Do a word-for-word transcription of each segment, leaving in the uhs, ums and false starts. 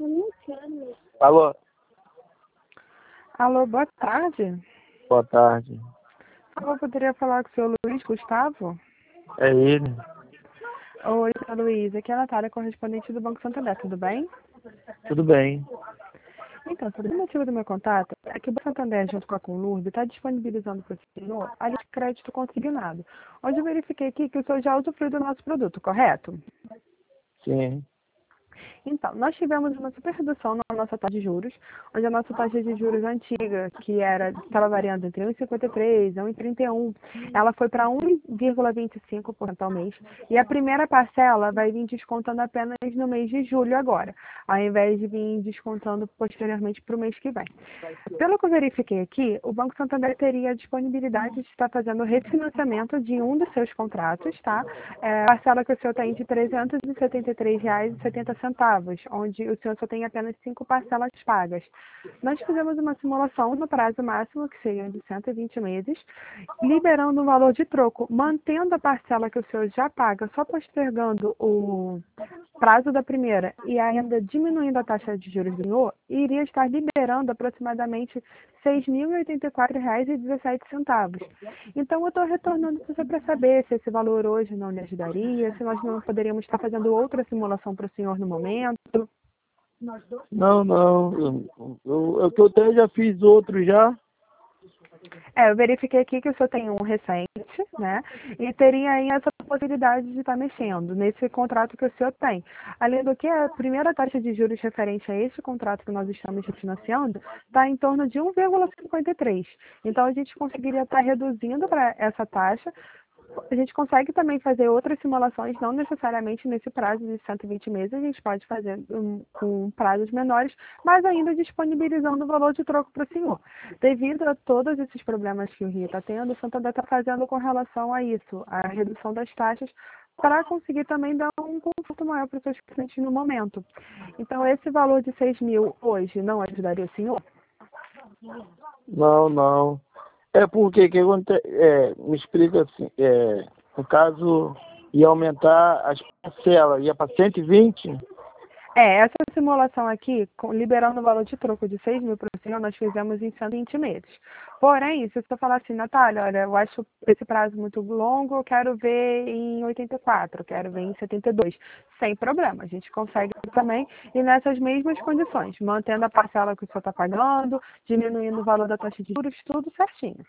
Alô? Alô, boa tarde. Boa tarde. Eu poderia falar com o senhor Luiz Gustavo? É ele? Oi, senhor Luiz. Aqui é a Natália, correspondente do Banco Santander, tudo bem? Tudo bem. Então, sobre o motivo do meu contato, é que o Banco Santander, junto com a Conlurb, está disponibilizando para o senhor a linha de crédito consignado, onde eu verifiquei aqui que o senhor já usufruiu do nosso produto, correto? Sim. Então, nós tivemos uma super redução na nossa taxa de juros, onde a nossa taxa de juros antiga, que era estava variando entre um vírgula cinquenta e três e um vírgula trinta e um, ela foi para um vírgula vinte e cinco por cento ao mês, e a primeira parcela vai vir descontando apenas no mês de julho agora, ao invés de vir descontando posteriormente para o mês que vem. Pelo que eu verifiquei aqui, o Banco Santander teria a disponibilidade de estar fazendo o refinanciamento de um dos seus contratos, tá? É, a parcela que o senhor tem de trezentos e setenta e três reais e setenta centavos, onde o senhor só tem apenas cinco parcelas pagas. Nós fizemos uma simulação no prazo máximo, que seria de cento e vinte meses, liberando um valor de troco, mantendo a parcela que o senhor já paga, só postergando o prazo da primeira e ainda diminuindo a taxa de juros do senhor, iria estar liberando aproximadamente seis mil e oitenta e quatro reais e dezessete centavos. Então, eu estou retornando para você para saber se esse valor hoje não lhe ajudaria, se nós não poderíamos estar fazendo outra simulação para o senhor no momento. Não, não. Eu, eu, eu, que eu tenho, já fiz outro já. É, eu verifiquei aqui que o senhor tem um recente, né? E teria aí essa possibilidade de estar mexendo nesse contrato que o senhor tem. Além do que, a primeira taxa de juros referente a esse contrato que nós estamos refinanciando está em torno de um vírgula cinquenta e três. Então, a gente conseguiria estar reduzindo para essa taxa. A gente consegue também fazer outras simulações, não necessariamente nesse prazo de cento e vinte meses, a gente pode fazer um, com prazos menores, mas ainda disponibilizando o valor de troco para o senhor. Devido a todos esses problemas que o Rio está tendo, o Santander está fazendo com relação a isso, a redução das taxas, para conseguir também dar um conforto maior para os seus clientes no momento. Então, esse valor de seis mil hoje não ajudaria o senhor? Não, não. É porque que acontece, é, me explica assim, é, no caso, ia aumentar as parcelas, ia para cento e vinte? É, essa simulação aqui, com- liberando o valor de troco de seis mil para o senhor, nós fizemos em cento e vinte meses. Porém, se você falar assim, Natália, olha, eu acho esse prazo muito longo, eu quero ver em oitenta e quatro, quero ver em setenta e dois, sem problema, a gente consegue também e nessas mesmas condições, mantendo a parcela que o senhor está pagando, diminuindo o valor da taxa de juros, tudo certinho.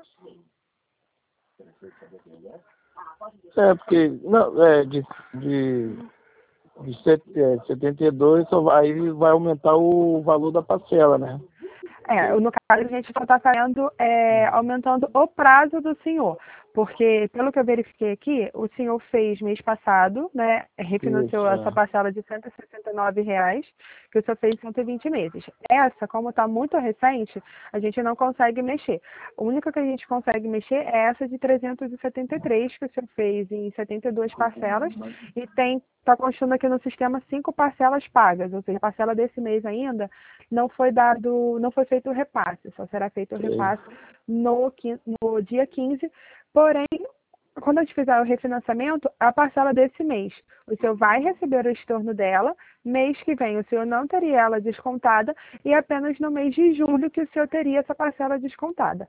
É, porque, não, é, de, de, de set- é, setenta e dois, só vai, aí vai aumentar o valor da parcela, né? É, no caso a gente só está fazendo, é, aumentando o prazo do senhor, porque pelo que eu verifiquei aqui, o senhor fez mês passado, né, refinanciou Isso, essa é. parcela de cento e sessenta e nove reais, que o senhor fez em cento e vinte meses. Essa, como está muito recente, a gente não consegue mexer. A única que a gente consegue mexer é essa de trezentos e setenta e três, que o senhor fez em setenta e duas parcelas, e tem está constando aqui no sistema cinco parcelas pagas, ou seja, a parcela desse mês ainda não foi dado, não foi feito o repasse, só será feito o Sei. repasse no, quin- no dia quinze, porém, quando a gente fizer o refinanciamento, a parcela desse mês, o senhor vai receber o estorno dela, mês que vem o senhor não teria ela descontada e apenas no mês de julho que o senhor teria essa parcela descontada.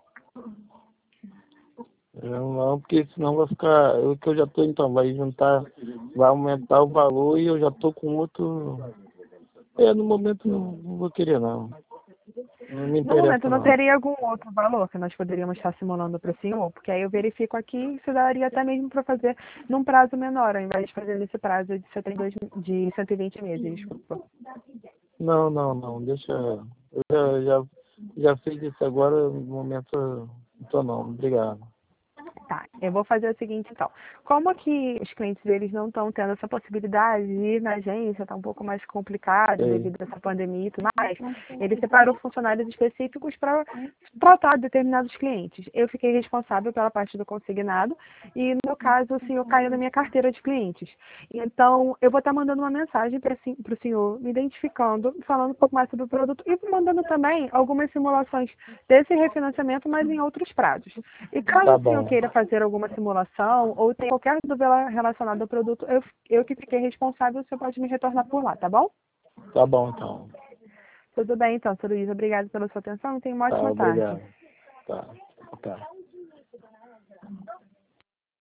Não, não, porque senão vai ficar. Eu que eu já tô, então, vai juntar, vai aumentar o valor e eu já tô com outro. É, no momento não, não vou querer não. Não me No momento, interessa não não. teria algum outro valor que nós poderíamos estar simulando para o senhor? Porque aí eu verifico aqui se daria até mesmo para fazer num prazo menor, ao invés de fazer nesse prazo de, setenta e dois, de cento e vinte meses, desculpa. Não, não, não. Deixa. Eu já, já, já fiz isso agora, no momento eu não tô não. Obrigado. Tá, eu vou fazer o seguinte então. Como que os clientes deles não estão tendo essa possibilidade de ir na agência, está um pouco mais complicado Sei. devido a essa pandemia e tudo mais, ele separou funcionários específicos para tratar determinados clientes. Eu fiquei responsável pela parte do consignado e, no caso, o senhor caiu na minha carteira de clientes. Então, eu vou estar mandando uma mensagem para o senhor, me identificando, falando um pouco mais sobre o produto e mandando também algumas simulações desse refinanciamento, mas em outros prazos. E caso Tá o senhor bom. queira fazer alguma simulação ou tenha qualquer dúvida relacionada ao produto, eu, eu que fiquei responsável, o senhor pode me retornar por lá, tá bom? Tá bom, então. Tudo bem, então, seu Luiz. Obrigada pela sua atenção e tenha uma Tá, ótima tarde. obrigado. Tá, tá.